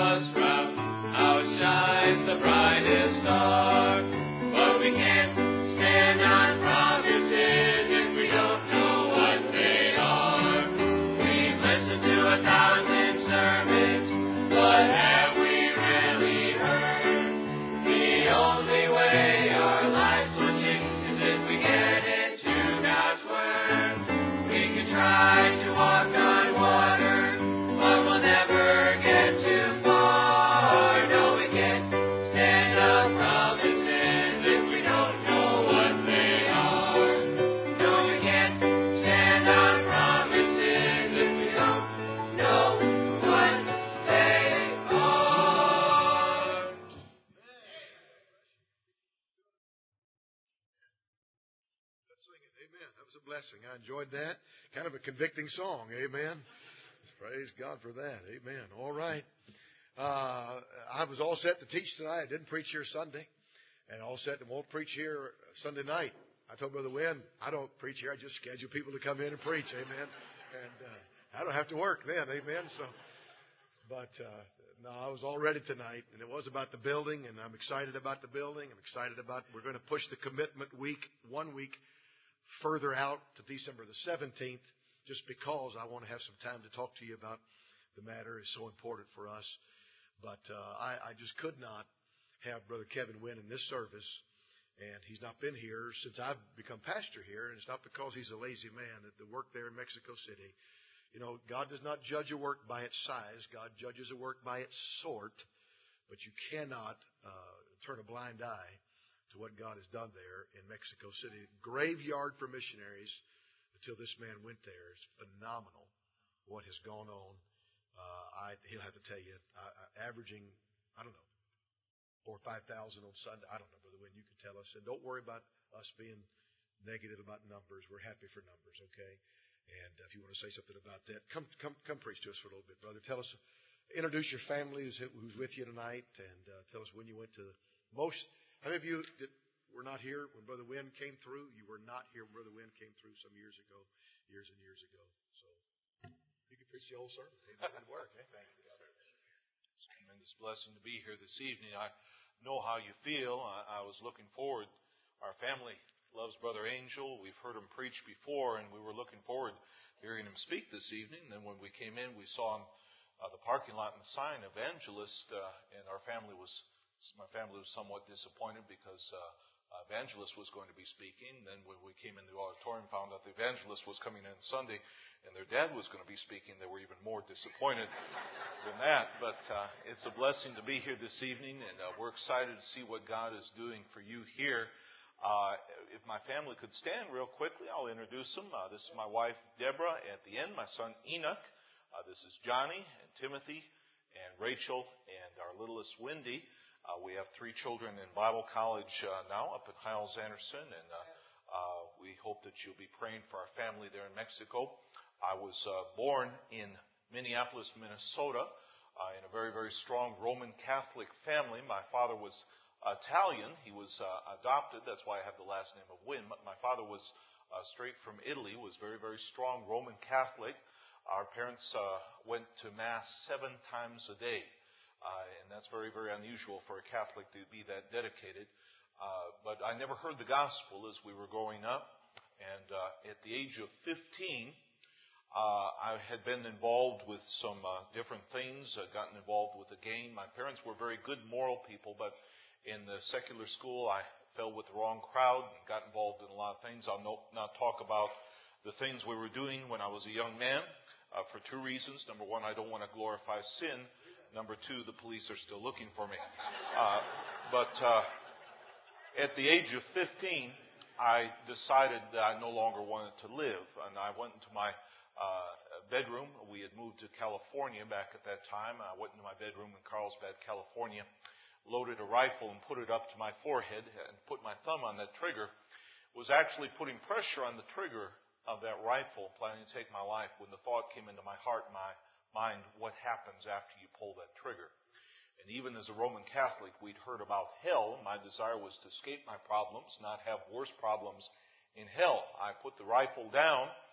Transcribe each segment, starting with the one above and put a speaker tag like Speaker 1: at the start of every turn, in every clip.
Speaker 1: I enjoyed that. Kind of a convicting song. Amen. Praise God for that. Amen. All right. I was all set to teach tonight. I didn't preach here Sunday. And all set and won't preach here Sunday night. I told Brother Wynn, I don't preach here. I just schedule people to come in and preach. Amen. And I don't have to work then. Amen. No, I was all ready tonight. And it was about the building. And I'm excited about the building. I'm excited about, we're going to push the commitment week, 1 week further out to December the 17th, just because I want to have some time to talk to you about the matter. Is so important for us. But I just could not have Brother Kevin Wynn in this service, and he's not been here since I've become pastor here, and it's not because he's a lazy man. The work there in Mexico City, you know, God does not judge a work by its size. God judges a work by its sort, but you cannot turn a blind eye to what God has done there in Mexico City. Graveyard for missionaries until this man went there. It's phenomenal what has gone on. He'll have to tell you, averaging, I don't know, 4,000 or 5,000 on Sunday. I don't know, Brother Wynn, you can tell us. And don't worry about us being negative about numbers. We're happy for numbers, okay? And if you want to say something about that, come preach to us for a little bit, brother. Tell us, introduce your family who's with you tonight, and tell us when you went to most. How many of you that were not here when Brother Wynn came through? You were not here when Brother Wynn came through some years and years ago. So you can preach the whole sermon. It worked. Eh? Thank you.
Speaker 2: It's a tremendous blessing to be here this evening. I know how you feel. I was looking forward. Our family loves Brother Angel. We've heard him preach before, and we were looking forward to hearing him speak this evening. And then when we came in, we saw him the parking lot and the sign, evangelist, and my family was somewhat disappointed because evangelist was going to be speaking. Then when we came in the auditorium, found out the evangelist was coming in Sunday, and their dad was going to be speaking. They were even more disappointed than that. But it's a blessing to be here this evening, and we're excited to see what God is doing for you here. If my family could stand real quickly, I'll introduce them. This is my wife, Deborah. At the end, my son, Enoch. This is Johnny and Timothy and Rachel and our littlest, Wendy. We have 3 children in Bible college now up at Hiles-Anderson, and we hope that you'll be praying for our family there in Mexico. I was born in Minneapolis, Minnesota, in a very, very strong Roman Catholic family. My father was Italian. He was adopted. That's why I have the last name of Wynn. My father was straight from Italy, was very, very strong Roman Catholic. Our parents went to Mass 7 times a day. And that's very, very unusual for a Catholic to be that dedicated. But I never heard the gospel as we were growing up. And at the age of 15, I had been involved with some different things, gotten involved with a gang. My parents were very good moral people, but in the secular school, I fell with the wrong crowd and got involved in a lot of things. I'll not talk about the things we were doing when I was a young man for 2 reasons. Number 1, I don't want to glorify sin. Number 2, the police are still looking for me. But at the age of 15, I decided that I no longer wanted to live. And I went into my bedroom. We had moved to California back at that time. I went into my bedroom in Carlsbad, California, loaded a rifle and put it up to my forehead and put my thumb on that trigger. Was actually putting pressure on the trigger of that rifle, planning to take my life, when the thought came into my heart, my mind, what happens after you pull that trigger? And even as a Roman Catholic, we'd heard about hell. My desire was to escape my problems, not have worse problems in hell. I put the rifle down,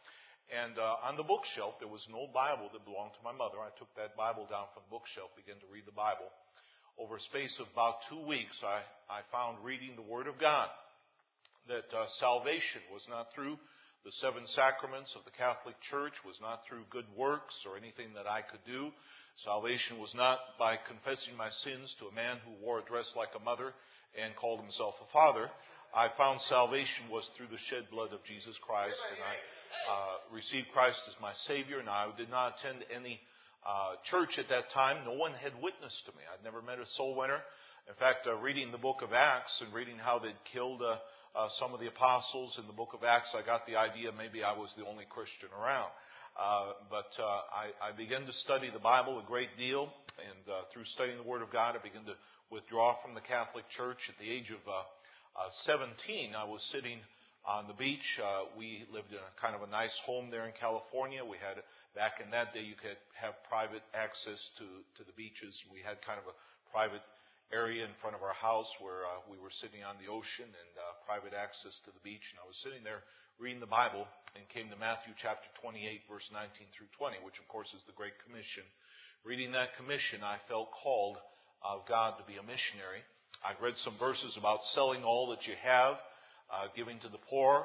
Speaker 2: And on the bookshelf, there was an old Bible that belonged to my mother. I took that Bible down from the bookshelf, began to read the Bible. Over a space of about 2 weeks, I found reading the Word of God that salvation was not through the 7 sacraments of the Catholic Church, was not through good works or anything that I could do. Salvation was not by confessing my sins to a man who wore a dress like a mother and called himself a father. I found salvation was through the shed blood of Jesus Christ, and I received Christ as my Savior. Now, I did not attend any church at that time. No one had witnessed to me. I'd never met a soul winner. In fact, reading the book of Acts and reading how they'd killed some of the apostles in the book of Acts, I got the idea maybe I was the only Christian around. But I began to study the Bible a great deal, and through studying the Word of God, I began to withdraw from the Catholic Church. At the age of 17, I was sitting on the beach. We lived in a kind of a nice home there in California. We had, back in that day, you could have private access to the beaches. We had kind of a private area in front of our house where we were sitting on the ocean and private access to the beach. And I was sitting there reading the Bible and came to Matthew chapter 28, verse 19 through 20, which of course is the Great Commission. Reading that commission, I felt called of God to be a missionary. I read some verses about selling all that you have, giving to the poor,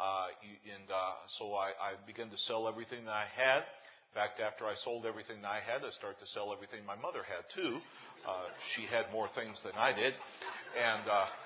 Speaker 2: so I began to sell everything that I had. In fact, after I sold everything that I had, I started to sell everything my mother had too. She had more things than I did. And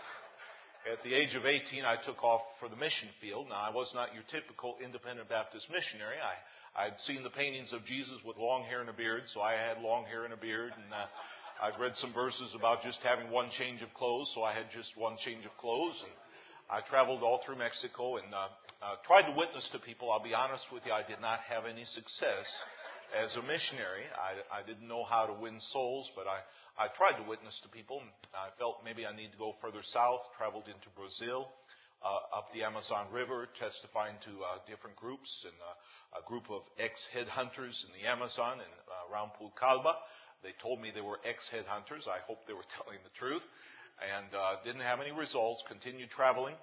Speaker 2: at the age of 18, I took off for the mission field. Now, I was not your typical independent Baptist missionary. I'd seen the paintings of Jesus with long hair and a beard, so I had long hair and a beard. And I'd read some verses about just having one change of clothes, so I had just one change of clothes. And I traveled all through Mexico and tried to witness to people. I'll be honest with you, I did not have any success as a missionary. I didn't know how to win souls, but I tried to witness to people. I felt maybe I need to go further south, traveled into Brazil, up the Amazon River, testifying to different groups, and a group of ex-headhunters in the Amazon and around Pucallpa. They told me they were ex-headhunters. I hope they were telling the truth. And didn't have any results, continued traveling.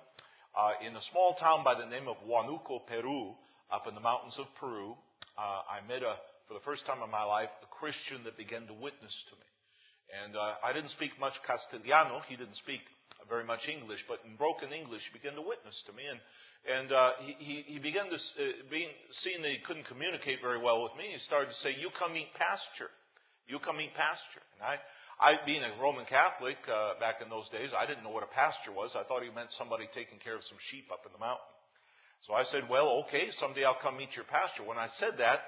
Speaker 2: In a small town by the name of Huánuco, Peru, up in the mountains of Peru, I met, for the first time in my life, a Christian that began to witness to me. And I didn't speak much Castellano. He didn't speak very much English, but in broken English, he began to witness to me. And he began to, seeing that he couldn't communicate very well with me, he started to say, "You come eat pasture. You come eat pasture." And I, being a Roman Catholic back in those days, I didn't know what a pasture was. I thought he meant somebody taking care of some sheep up in the mountain. So I said, "Well, okay, someday I'll come eat your pasture." When I said that,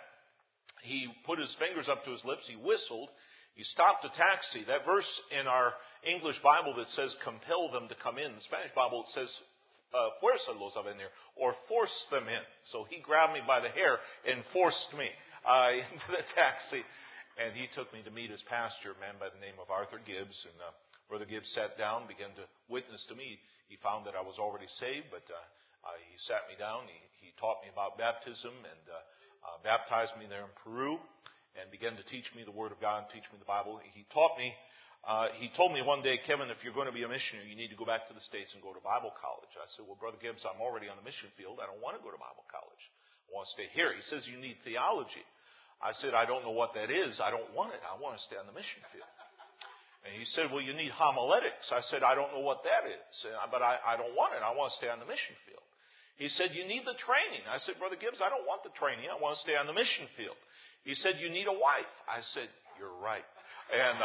Speaker 2: he put his fingers up to his lips, he whistled, he stopped a taxi. That verse in our English Bible that says, "compel them to come in," the Spanish Bible it says, "fuérzalos a venir," or "force them in." So he grabbed me by the hair and forced me into the taxi. And he took me to meet his pastor, a man by the name of Arthur Gibbs. And Brother Gibbs sat down, began to witness to me. He found that I was already saved, but he sat me down. He taught me about baptism and baptized me there in Peru and began to teach me the Word of God and teach me the Bible. He taught me. He told me one day, "Kevin, if you're going to be a missionary, you need to go back to the States and go to Bible college." I said, "Well, Brother Gibbs, I'm already on the mission field. I don't want to go to Bible college. I want to stay here." He says, "You need theology." I said, "I don't know what that is. I don't want it. I want to stay on the mission field." And he said, "Well, you need homiletics." I said, "I don't know what that is, but I don't want it. I want to stay on the mission field." He said, "You need the training." I said, "Brother Gibbs, I don't want the training. I want to stay on the mission field." He said, "You need a wife." I said, "You're right." And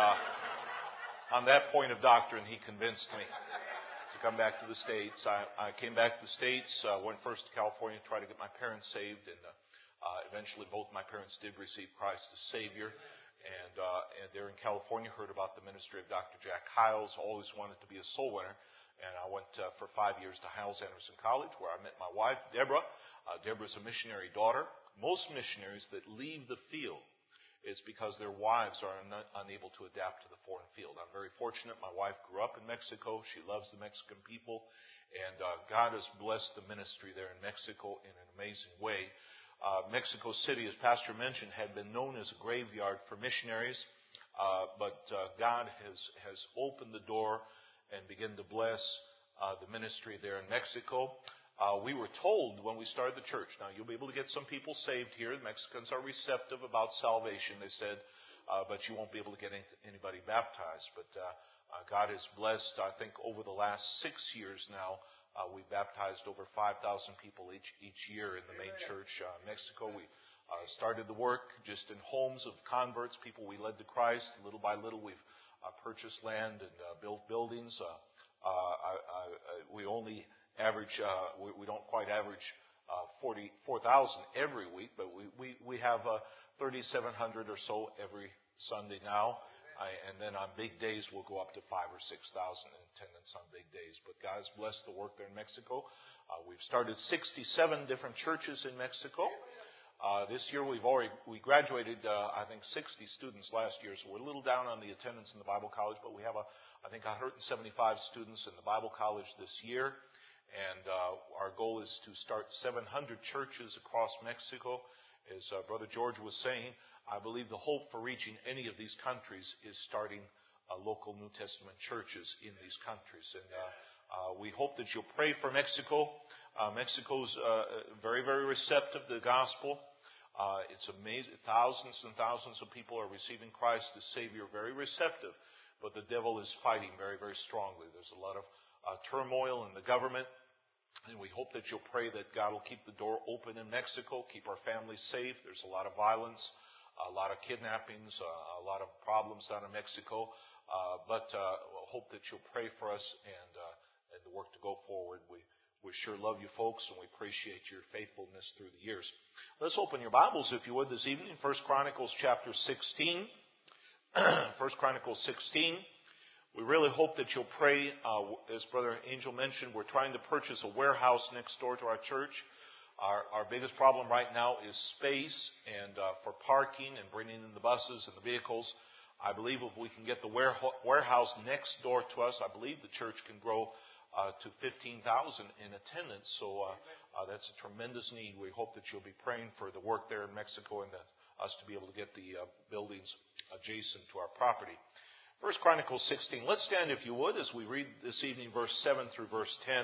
Speaker 2: on that point of doctrine, he convinced me to come back to the States. I came back to the States, went first to California to try to get my parents saved, and eventually both my parents did receive Christ as Savior. And there in California, heard about the ministry of Dr. Jack Hyles, always wanted to be a soul winner. And I went for 5 years to Hyles-Anderson College, where I met my wife, Deborah. Deborah's a missionary daughter. Most missionaries that leave the field is because their wives are unable to adapt to the foreign field. I'm very fortunate. My wife grew up in Mexico. She loves the Mexican people. And God has blessed the ministry there in Mexico in an amazing way. Mexico City, as Pastor mentioned, had been known as a graveyard for missionaries. But God has opened the door and begun to bless the ministry there in Mexico. we were told when we started the church, now you'll be able to get some people saved here. The Mexicans are receptive about salvation, they said, but you won't be able to get anybody baptized. But God has blessed, I think, over the last 6 years now, we've baptized over 5,000 people each year in the main church in Mexico. We started the work just in homes of converts, people we led to Christ. Little by little, we've purchased land and built buildings. We only average, we don't quite average 4,000 every week, but we have 3,700 or so every Sunday now. And then on big days, we'll go up to 5,000 or 6,000 in attendance on big days. But God's blessed the work there in Mexico. We've started 67 different churches in Mexico. This year we graduated, I think, 60 students last year, so we're a little down on the attendance in the Bible college, but we have, I think, 175 students in the Bible college this year. And our goal is to start 700 churches across Mexico. As Brother George was saying, I believe the hope for reaching any of these countries is starting local New Testament churches in these countries. And we hope that you'll pray for Mexico. Mexico's very, very receptive to the gospel. It's amazing. Thousands and thousands of people are receiving Christ as Savior, very receptive. But the devil is fighting very, very strongly. There's a lot of turmoil in the government. And we hope that you'll pray that God will keep the door open in Mexico, keep our families safe. There's a lot of violence, a lot of kidnappings, a lot of problems down in Mexico. But we'll hope that you'll pray for us and the work to go forward. We sure love you folks, and we appreciate your faithfulness through the years. Let's open your Bibles, if you would, this evening. 1 Chronicles chapter 16. 1 Chronicles 16. We really hope that you'll pray. As Brother Angel mentioned, we're trying to purchase a warehouse next door to our church. Our biggest problem right now is space and for parking and bringing in the buses and the vehicles. I believe if we can get the warehouse next door to us, I believe the church can grow to 15,000 in attendance. So that's a tremendous need. We hope that you'll be praying for the work there in Mexico and us to be able to get the buildings adjacent to our property. 1 Chronicles 16. Let's stand, if you would, as we read this evening verse 7 through verse 10.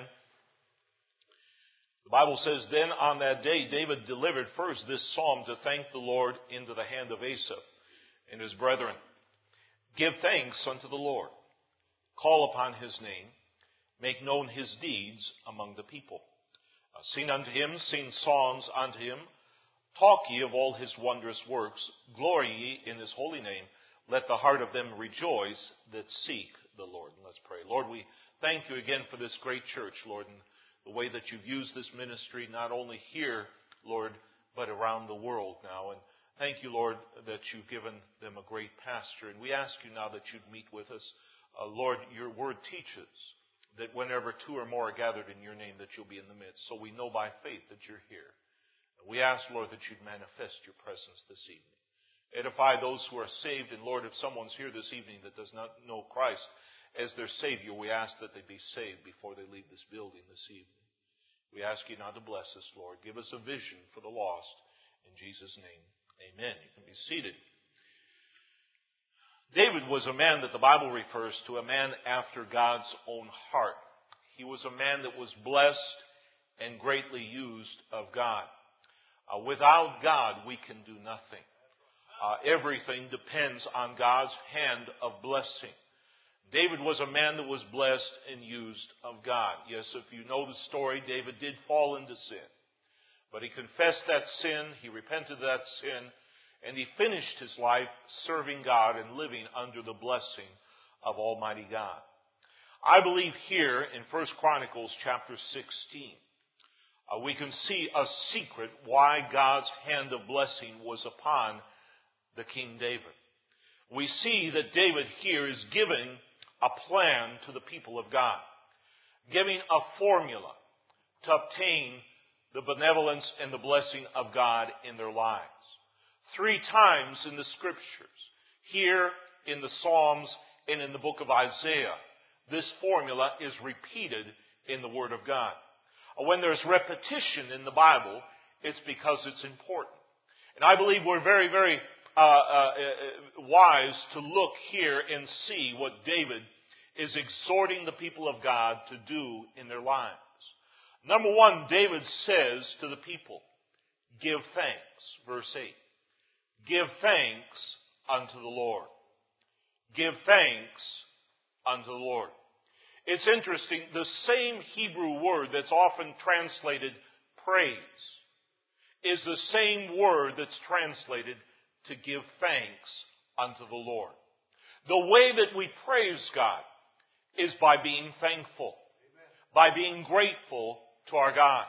Speaker 2: The Bible says, Then on that day David delivered first this psalm to thank the Lord into the hand of Asaph and his brethren. Give thanks unto the Lord. Call upon his name. Make known his deeds among the people. Sing unto him, sing psalms unto him. Talk ye of all his wondrous works. Glory ye in his holy name. Let the heart of them rejoice that seek the Lord. And let's pray. Lord, we thank you again for this great church, Lord, and the way that you've used this ministry, not only here, Lord, but around the world now. And thank you, Lord, that you've given them a great pastor. And we ask you now that you'd meet with us. Lord, your word teaches that whenever two or more are gathered in your name, that you'll be in the midst. So we know by faith that you're here. And we ask, Lord, that you'd manifest your presence this evening. Edify those who are saved. And Lord, if someone's here this evening that does not know Christ as their Savior, we ask that they be saved before they leave this building this evening. We ask you now to bless us, Lord. Give us a vision for the lost. In Jesus' name, amen. You can be seated. David was a man that the Bible refers to, a man after God's own heart. He was a man that was blessed and greatly used of God. Without God, we can do nothing. Everything depends on God's hand of blessing. David was a man that was blessed and used of God. Yes, if you know the story, David did fall into sin. But he confessed that sin, he repented of that sin, and he finished his life serving God and living under the blessing of Almighty God. I believe here in 1 Chronicles chapter 16, we can see a secret why God's hand of blessing was upon the King David. We see that David here is giving a plan to the people of God, giving a formula to obtain the benevolence and the blessing of God in their lives. 3 times in the Scriptures, here in the Psalms and in the book of Isaiah, this formula is repeated in the Word of God. When there's repetition in the Bible, it's because it's important. And I believe we're very, very wise to look here and see what David is exhorting the people of God to do in their lives. Number one, David says to the people, give thanks. Verse 8. Give thanks unto the Lord. Give thanks unto the Lord. It's interesting, the same Hebrew word that's often translated praise is the same word that's translated to give thanks unto the Lord. The way that we praise God is by being thankful, by being grateful to our God.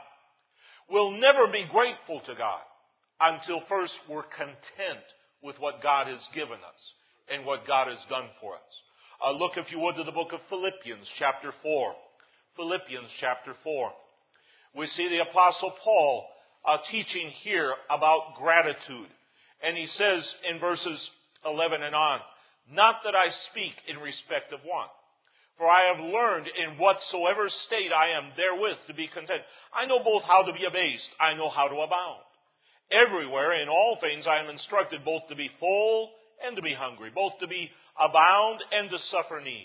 Speaker 2: We'll never be grateful to God until first we're content with what God has given us and what God has done for us. Look, if you would, to the book of Philippians chapter 4. Philippians chapter 4. We see the Apostle Paul teaching here about gratitude. And he says in verses 11 and on, not that I speak in respect of want, for I have learned in whatsoever state I am therewith to be content. I know both how to be abased, I know how to abound. Everywhere, in all things, I am instructed both to be full and to be hungry, both to be abound and to suffer need.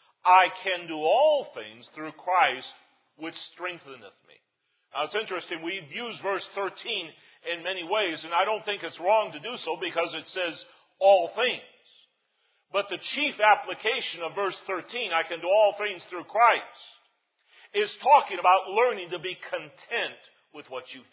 Speaker 2: I can do all things through Christ, which strengtheneth me. Now, it's interesting. We've used verse 13 in many ways, and I don't think it's wrong to do so because it says all things. But the chief application of verse 13, I can do all things through Christ, is talking about learning to be content with what you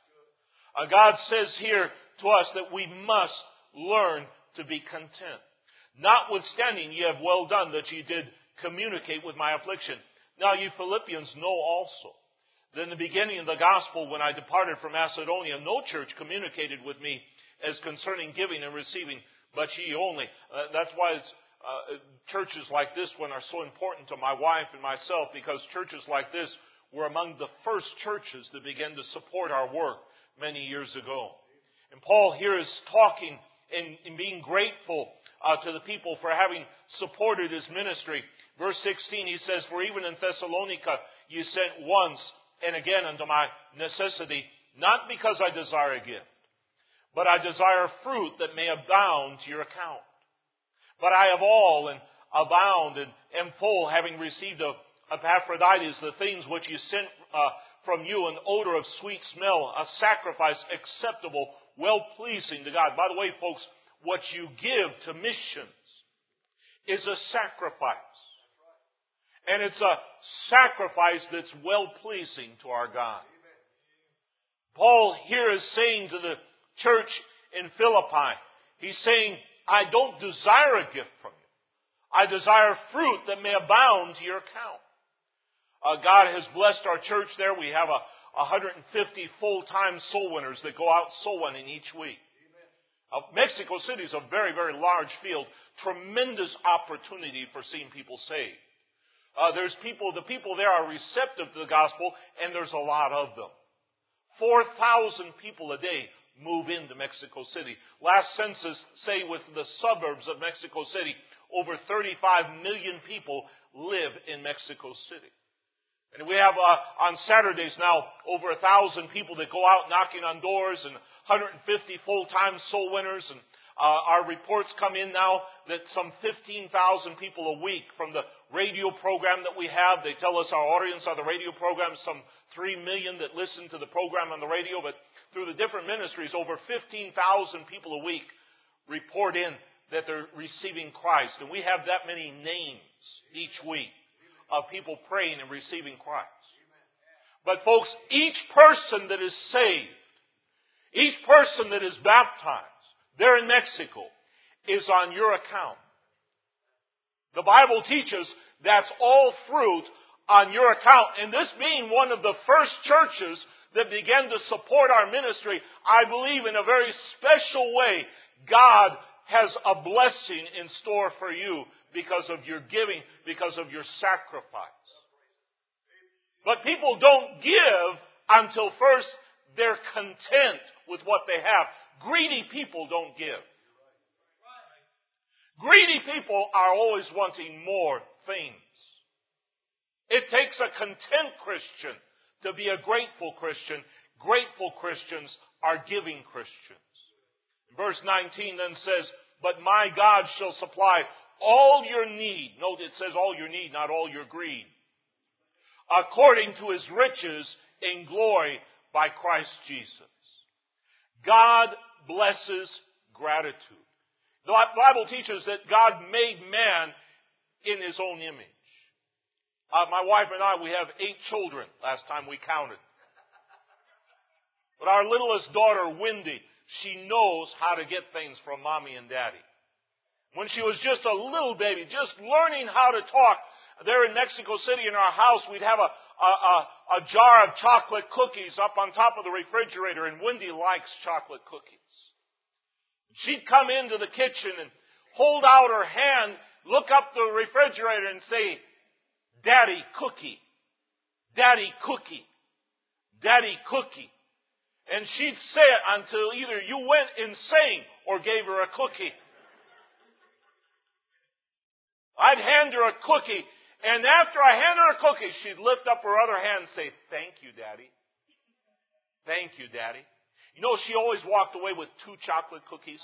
Speaker 2: have. God says here to us that we must learn to be content. Notwithstanding, ye have well done that ye did communicate with my affliction. Now ye Philippians know also that in the beginning of the gospel, when I departed from Macedonia, no church communicated with me as concerning giving and receiving, but ye only. That's why churches like this one are so important to my wife and myself, because churches like this were among the first churches that began to support our work many years ago. And Paul here is talking and being grateful to the people for having supported his ministry. Verse 16, he says, for even in Thessalonica you sent once and again unto my necessity, not because I desire a gift, but I desire fruit that may abound to your account. But I have all and abound and am full, having received of Epaphroditus the things which you sent from you, an odor of sweet smell, a sacrifice acceptable, well-pleasing to God. By the way, folks, what you give to missions is a sacrifice. And it's a sacrifice that's well-pleasing to our God. Paul here is saying to the church in Philippi, he's saying, I don't desire a gift from you. I desire fruit that may abound to your account. God has blessed our church there. We have 150 full-time soul winners that go out soul winning each week. Mexico City is a very, very large field. Tremendous opportunity for seeing people saved. The people there are receptive to the gospel, and there's a lot of them. 4,000 people a day move into Mexico City. Last census, say with the suburbs of Mexico City, over 35 million people live in Mexico City. And we have on Saturdays now over 1,000 people that go out knocking on doors, and 150 full-time soul winners. And our reports come in now that some 15,000 people a week from the radio program that we have. They tell us our audience on the radio program, some 3 million that listen to the program on the radio, but through the different ministries, over 15,000 people a week report in that they're receiving Christ. And we have that many names each week of people praying and receiving Christ. But folks, each person that is saved, each person that is baptized there in Mexico is on your account. The Bible teaches that's all fruit on your account. And this being one of the first churches that began to support our ministry, I believe in a very special way, God has a blessing in store for you because of your giving, because of your sacrifice. But people don't give until first they're content with what they have. Greedy people don't give. Greedy people are always wanting more things. It takes a content Christian to be a grateful Christian. Grateful Christians are giving Christians. Verse 19 then says, but my God shall supply all your need. Note it says all your need, not all your greed. According to his riches in glory by Christ Jesus. God blesses gratitude. The Bible teaches that God made man in His own image. My wife and I, we have 8 children, last time we counted. But our littlest daughter, Wendy, she knows how to get things from Mommy and Daddy. When she was just a little baby, just learning how to talk, there in Mexico City in our house, we'd have a jar of chocolate cookies up on top of the refrigerator, and Wendy likes chocolate cookies. She'd come into the kitchen and hold out her hand, look up the refrigerator and say, "Daddy, cookie. Daddy, cookie. Daddy, cookie." And she'd say it until either you went insane or gave her a cookie. I'd hand her a cookie, and after I hand her a cookie, she'd lift up her other hand and say, "Thank you, Daddy. Thank you, Daddy." You know, she always walked away with 2 chocolate cookies.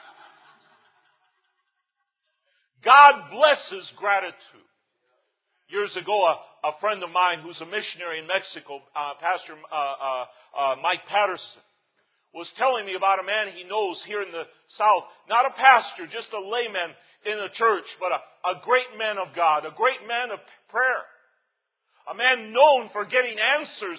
Speaker 2: God blesses gratitude. Years ago, a friend of mine who's a missionary in Mexico, Pastor Mike Patterson, was telling me about a man he knows here in the South. Not a pastor, just a layman in the church, but a great man of God, a great man of prayer. A man known for getting answers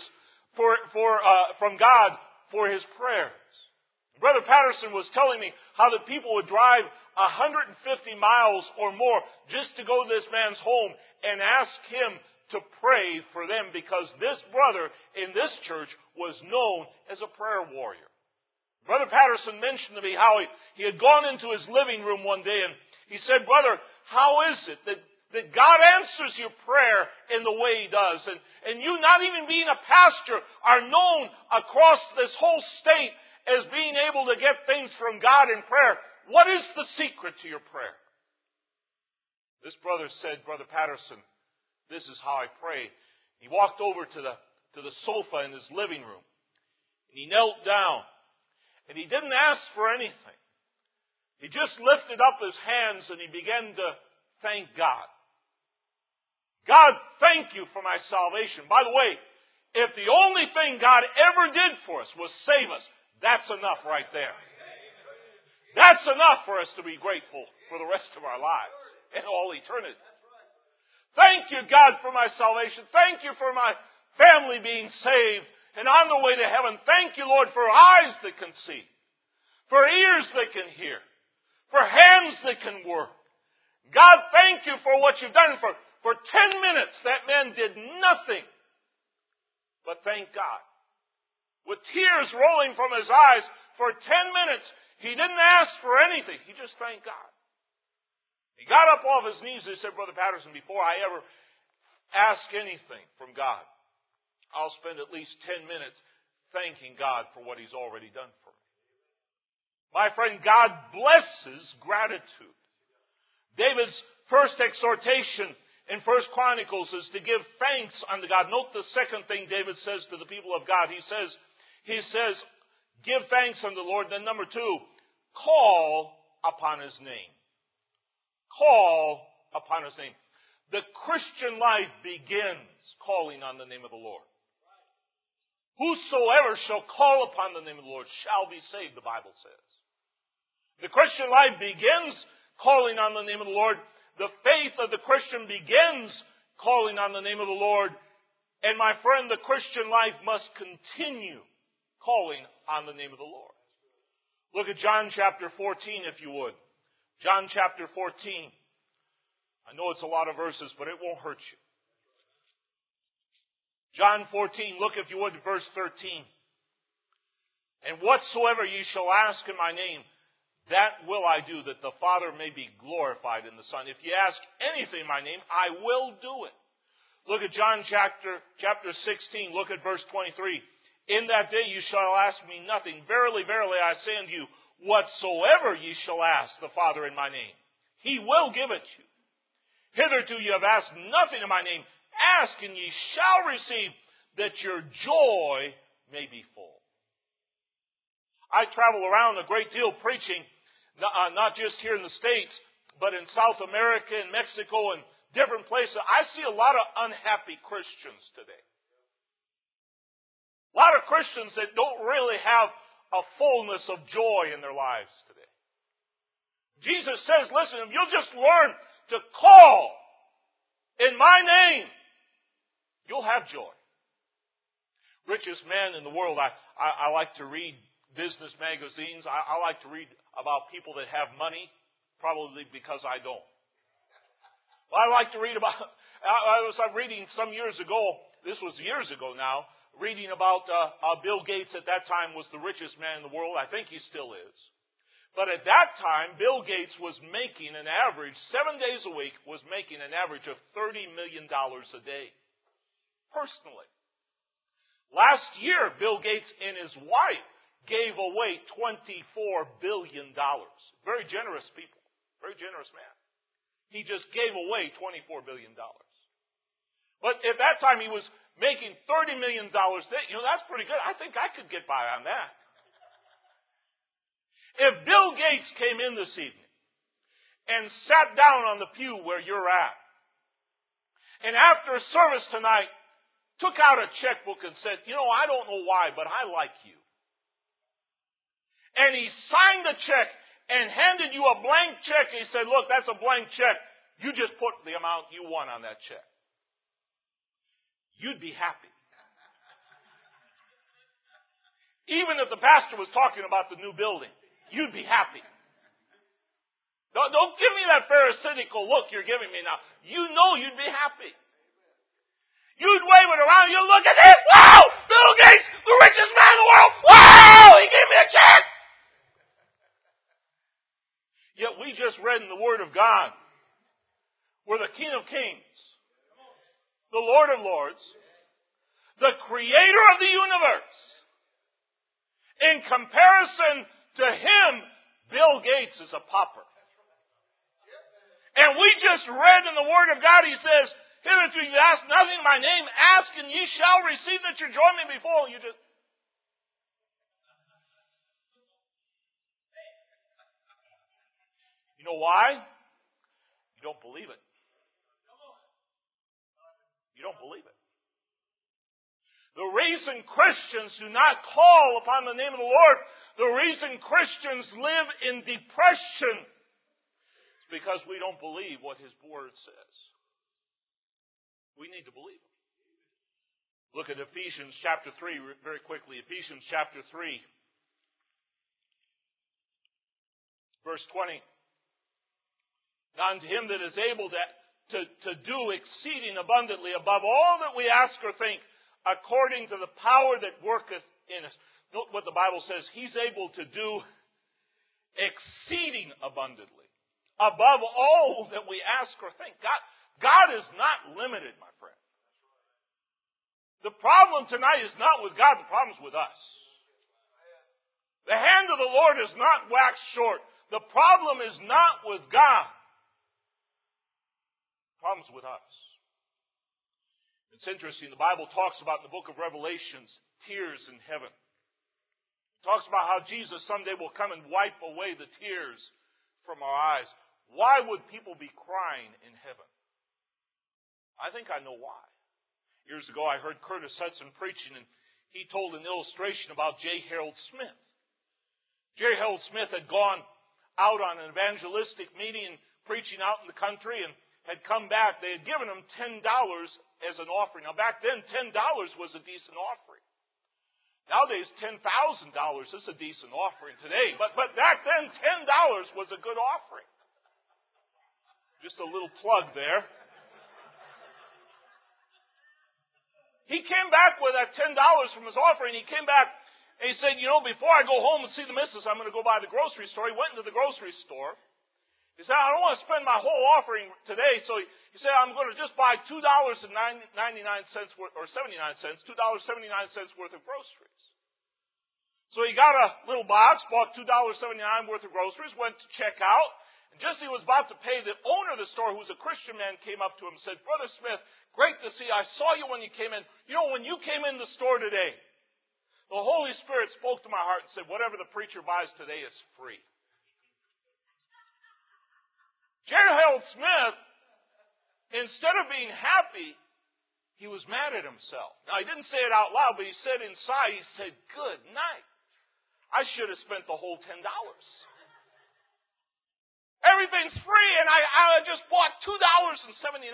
Speaker 2: from God for his prayers. Brother Patterson was telling me how the people would drive 150 miles or more just to go to this man's home and ask him to pray for them, because this brother in this church was known as a prayer warrior. Brother Patterson mentioned to me how he had gone into his living room one day and he said, "Brother, how is it that God answers your prayer in the way He does? And you, not even being a pastor, are known across this whole state as being able to get things from God in prayer. What is the secret to your prayer?" This brother said, "Brother Patterson, this is how I pray." He walked over to the sofa in his living room, and he knelt down, and he didn't ask for anything. He just lifted up his hands and he began to thank God. "God, thank you for my salvation. By the way, if the only thing God ever did for us was save us, that's enough right there. That's enough for us to be grateful for the rest of our lives and all eternity. Thank you, God, for my salvation. Thank you for my family being saved and on the way to heaven. Thank you, Lord, for eyes that can see, for ears that can hear, for hands that can work. God, thank you for what you've done. For 10 minutes, that man did nothing but thank God. With tears rolling from his eyes, for 10 minutes, he didn't ask for anything. He just thanked God. He got up off his knees and he said, "Brother Patterson, before I ever ask anything from God, I'll spend at least 10 minutes thanking God for what He's already done for me." My friend, God blesses gratitude. David's first exhortation in 1 Chronicles is to give thanks unto God. Note the second thing David says to the people of God. He says, give thanks unto the Lord. Then number 2, call upon His name. Call upon His name. The Christian life begins calling on the name of the Lord. Whosoever shall call upon the name of the Lord shall be saved, the Bible says. The Christian life begins calling on the name of the Lord. The faith of the Christian begins calling on the name of the Lord. And my friend, the Christian life must continue calling on the name of the Lord. Look at John chapter 14, if you would. John chapter 14. I know it's a lot of verses, but it won't hurt you. John 14, look if you would, verse 13. "And whatsoever ye shall ask in my name, that will I do, that the Father may be glorified in the Son. If ye ask anything in my name, I will do it." Look at John chapter 16. Look at verse 23. "In that day you shall ask me nothing. Verily, verily, I say unto you, whatsoever ye shall ask the Father in my name, He will give it you. Hitherto you have asked nothing in my name. Ask, and ye shall receive, that your joy may be full." I travel around a great deal preaching, not just here in the States, but in South America and Mexico and different places. I see a lot of unhappy Christians today. A lot of Christians that don't really have a fullness of joy in their lives today. Jesus says, listen, if you'll just learn to call in my name, you'll have joy. Richest man in the world. I like to read business magazines. I like to read about people that have money, probably because I don't. Well, I like to read about, I was reading some years ago, this was years ago now, reading about Bill Gates at that time was the richest man in the world. I think he still is. But at that time, Bill Gates was making an average, 7 days a week, was making an average of $30 million a day. Personally. Last year, Bill Gates and his wife gave away $24 billion. Very generous people. Very generous man. He just gave away $24 billion. But at that time, he was making $30 million a day. That's pretty good. I think I could get by on that. If Bill Gates came in this evening and sat down on the pew where you're at, and after service tonight, took out a checkbook and said, I don't know why, but I like you. And he signed the check and handed you a blank check. He said, look, that's a blank check. You just put the amount you want on that check. You'd be happy. Even if the pastor was talking about the new building, you'd be happy. Don't give me that pharisaical look you're giving me now. You know you'd be happy. You'd wave it around. You look at it. Wow! Bill Gates, the richest man in the world. Wow! He gave me a check. Yet we just read in the Word of God where the King of Kings, the Lord of Lords, the Creator of the universe, in comparison to Him, Bill Gates is a pauper. And we just read in the Word of God, He says, hitherto you ask nothing in my name, ask and ye shall receive that you join me before. You just... You know why? You don't believe it. You don't believe it. The reason Christians do not call upon the name of the Lord, the reason Christians live in depression, is because we don't believe what His Word says. We need to believe it. Look at Ephesians chapter 3 very quickly. Ephesians chapter 3, verse 20. Now unto Him that is able to do exceeding abundantly above all that we ask or think, according to the power that worketh in us. Note what the Bible says. He's able to do exceeding abundantly, above all that we ask or think. God is not limited, my friend. The problem tonight is not with God, the problem is with us. The hand of the Lord is not waxed short. The problem is not with God. The problem is with us. It's interesting, the Bible talks about in the book of Revelations, tears in heaven. It talks about how Jesus someday will come and wipe away the tears from our eyes. Why would people be crying in heaven? I think I know why. Years ago I heard Curtis Hudson preaching, and he told an illustration about J. Harold Smith. J. Harold Smith had gone out on an evangelistic meeting, preaching out in the country, and had come back. They had given him $10 as an offering. Now back then, $10 was a decent offering. Nowadays, $10,000 is a decent offering today. But back then, $10 was a good offering. Just a little plug there. He came back with that $10 from his offering. He came back and he said, before I go home and see the missus, I'm going to go by the grocery store. He went into the grocery store. He said, I don't want to spend my whole offering today. So he said, I'm going to just buy $2.99 worth, or 79 cents, $2.79 worth of groceries. So he got a little box, bought $2.79 worth of groceries, went to check out. And just as he was about to pay, the owner of the store, who was a Christian man, came up to him and said, Brother Smith, great to see you. I saw you when you came in. When you came in the store today, the Holy Spirit spoke to my heart and said, whatever the preacher buys today is free. J. Harold Smith, instead of being happy, he was mad at himself. Now, he didn't say it out loud, but he said inside, he said, good night. I should have spent the whole $10. Everything's free, and I just bought $2.79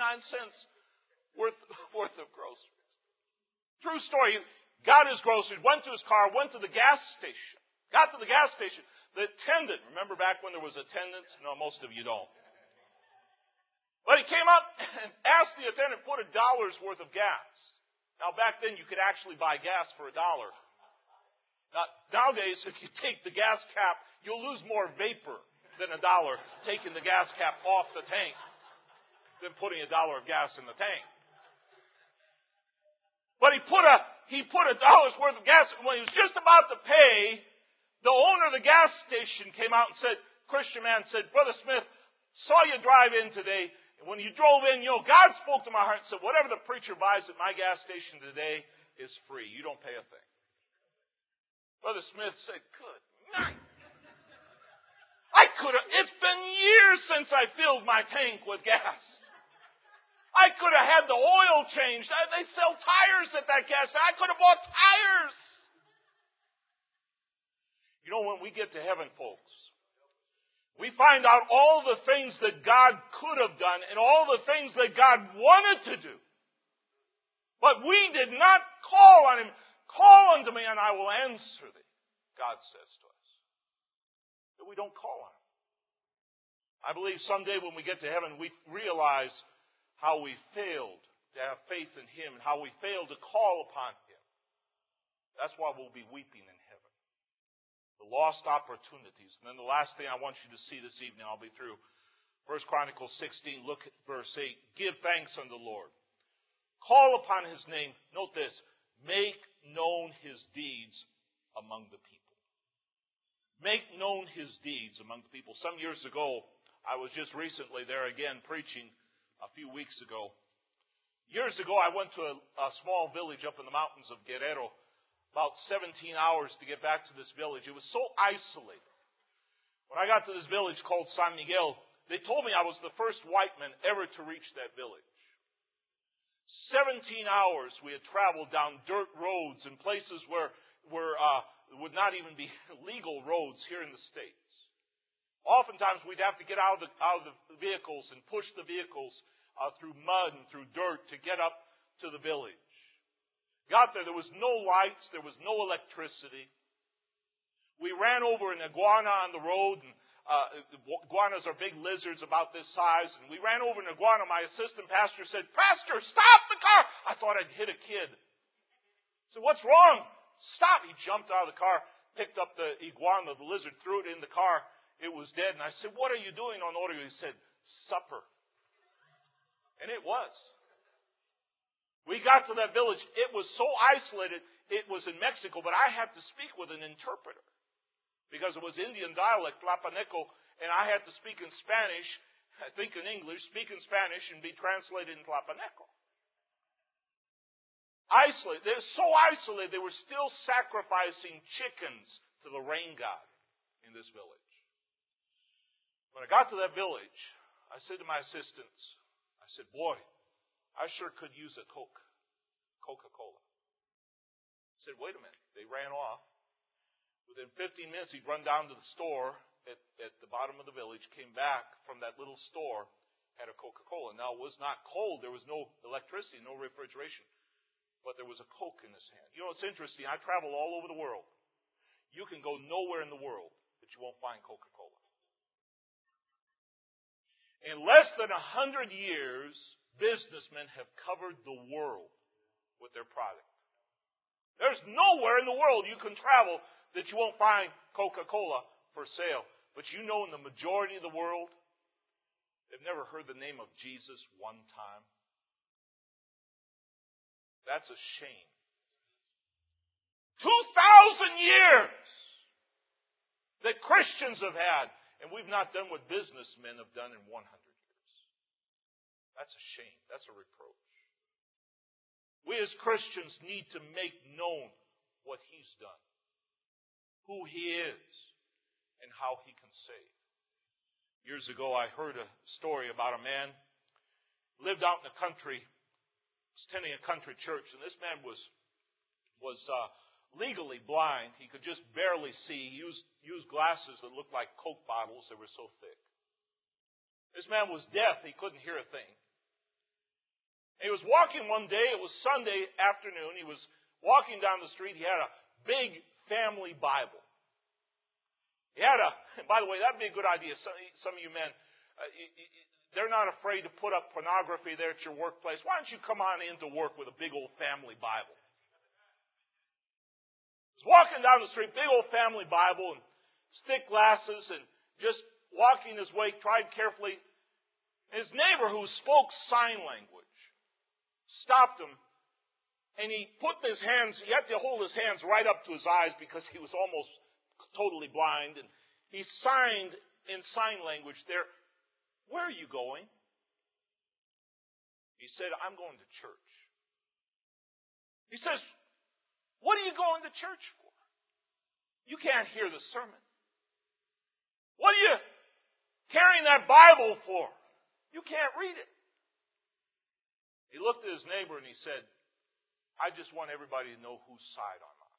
Speaker 2: worth of groceries. True story. He got his groceries, went to his car, went to the gas station. Got to the gas station. The attendant, remember back when there was attendants? No, most of you don't. But he came up and asked the attendant, put $1 worth of gas. Now, back then, you could actually buy gas for $1. Now, nowadays, if you take the gas cap, you'll lose more vapor than $1 taking the gas cap off the tank than putting $1 of gas in the tank. But he put $1 worth of gas. When he was just about to pay, the owner of the gas station came out and said, Christian man said, Brother Smith, saw you drive in today. And when you drove in, God spoke to my heart and said, whatever the preacher buys at my gas station today is free. You don't pay a thing. Brother Smith said, good night. It's been years since I filled my tank with gas. I could have had the oil changed. They sell tires at that gas station. I could have bought tires. You know, when we get to heaven, folks, we find out all the things that God could have done and all the things that God wanted to do. But we did not call on Him. Call unto me and I will answer thee, God says to us. That we don't call on Him. I believe someday when we get to heaven, we realize how we failed to have faith in Him and how we failed to call upon Him. That's why we'll be weeping in heaven. The lost opportunities. And then the last thing I want you to see this evening, I'll be through. 1 Chronicles 16, look at verse 8. Give thanks unto the Lord. Call upon His name. Note this. Make known His deeds among the people. Make known His deeds among the people. Some years ago, I was just recently there again preaching a few weeks ago. Years ago, I went to a small village up in the mountains of Guerrero. About 17 hours to get back to this village. It was so isolated. When I got to this village called San Miguel, they told me I was the first white man ever to reach that village. 17 hours we had traveled down dirt roads in places where would not even be legal roads here in the States. Oftentimes we'd have to get out of the vehicles and push the vehicles through mud and through dirt to get up to the village. Got there was no lights, there was no electricity. We ran over an iguana on the road, and iguanas are big lizards about this size, and we ran over an iguana. My assistant pastor said, Pastor, stop the car! I thought I'd hit a kid. I said, what's wrong? Stop! He jumped out of the car, picked up the iguana, the lizard, threw it in the car. It was dead, and I said, what are you doing on order? He said, supper. And it was. We got to that village. It was so isolated. It was in Mexico, but I had to speak with an interpreter because it was Indian dialect, Tlapaneco, and I had to speak in Spanish, think in English, speak in Spanish, and be translated in Tlapaneco. Isolated. They were so isolated, they were still sacrificing chickens to the rain god in this village. When I got to that village, I said to my assistants, I said, boy, I sure could use a Coca-Cola. I said, wait a minute. They ran off. Within 15 minutes, he'd run down to the store at the bottom of the village, came back from that little store, had a Coca-Cola. Now, it was not cold. There was no electricity, no refrigeration. But there was a Coke in his hand. You know, it's interesting. I travel all over the world. You can go nowhere in the world that you won't find Coca-Cola. In less than 100 years, businessmen have covered the world with their product. There's nowhere in the world you can travel that you won't find Coca-Cola for sale. But you know, in the majority of the world, they've never heard the name of Jesus one time. That's a shame. 2,000 years that Christians have had, and we've not done what businessmen have done in 100 years. That's a shame. That's a reproach. We as Christians need to make known what He's done, who He is, and how He can save. Years ago, I heard a story about a man lived out in the country, was attending a country church, and this man was legally blind. He could just barely see. He used glasses that looked like Coke bottles. They were so thick. This man was deaf. He couldn't hear a thing. He was walking one day. It was Sunday afternoon. He was walking down the street. He had a big family Bible. By the way, that'd be a good idea. Some of you men, they're not afraid to put up pornography there at your workplace. Why don't you come on into work with a big old family Bible? He was walking down the street, big old family Bible and thick glasses, and just walking his way, tried carefully. His neighbor, who spoke sign language, stopped him, and he put his hands, he had to hold his hands right up to his eyes because he was almost totally blind, and he signed in sign language there, "Where are you going?" He said, "I'm going to church." He says, "What are you going to church for? You can't hear the sermon. What are you carrying that Bible for? You can't read it." He looked at his neighbor and he said, "I just want everybody to know whose side I'm on."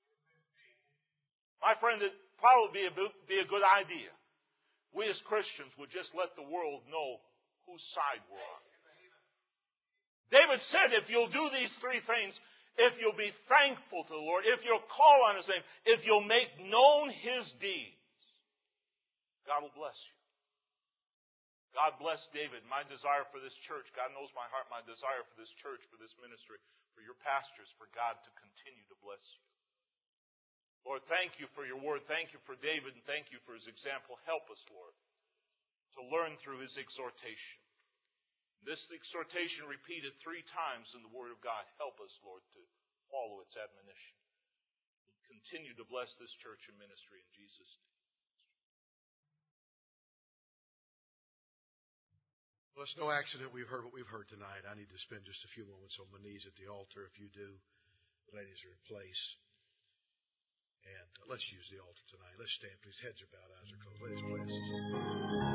Speaker 2: My friend, it'd probably be a good idea. We as Christians would just let the world know whose side we're on. David said, if you'll do these three things, if you'll be thankful to the Lord, if you'll call on His name, if you'll make known His deeds, God will bless you. God bless David. My desire for this church, God knows my heart, my desire for this church, for this ministry, for your pastors, for God to continue to bless you. Lord, thank you for your word. Thank you for David, and thank you for his example. Help us, Lord, to learn through his exhortation. This exhortation repeated 3 times in the Word of God. Help us, Lord, to follow its admonition. And continue to bless this church and ministry in Jesus' name.
Speaker 1: Well, it's no accident we've heard what we've heard tonight. I need to spend just a few moments on my knees at the altar. If you do, the ladies are in place. And let's use the altar tonight. Let's stand, please. Heads are bowed, eyes are closed. Ladies, please.